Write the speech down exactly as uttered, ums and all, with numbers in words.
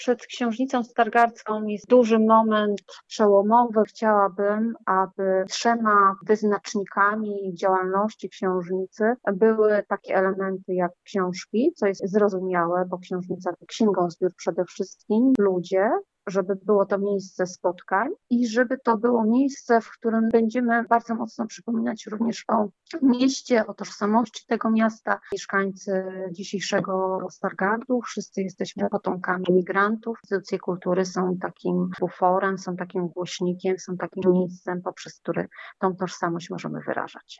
Przed książnicą stargardzką jest duży moment przełomowy. Chciałabym, aby trzema wyznacznikami działalności książnicy były takie elementy jak książki, co jest zrozumiałe, bo książnica to księgozbiór przede wszystkim, ludzie, żeby było to miejsce spotkań i żeby to było miejsce, w którym będziemy bardzo mocno przypominać również o mieście, o tożsamości tego miasta. Mieszkańcy dzisiejszego Stargardu, wszyscy jesteśmy potomkami migrantów. Instytucje kultury są takim buforem, są takim głośnikiem, są takim miejscem, poprzez który tą tożsamość możemy wyrażać.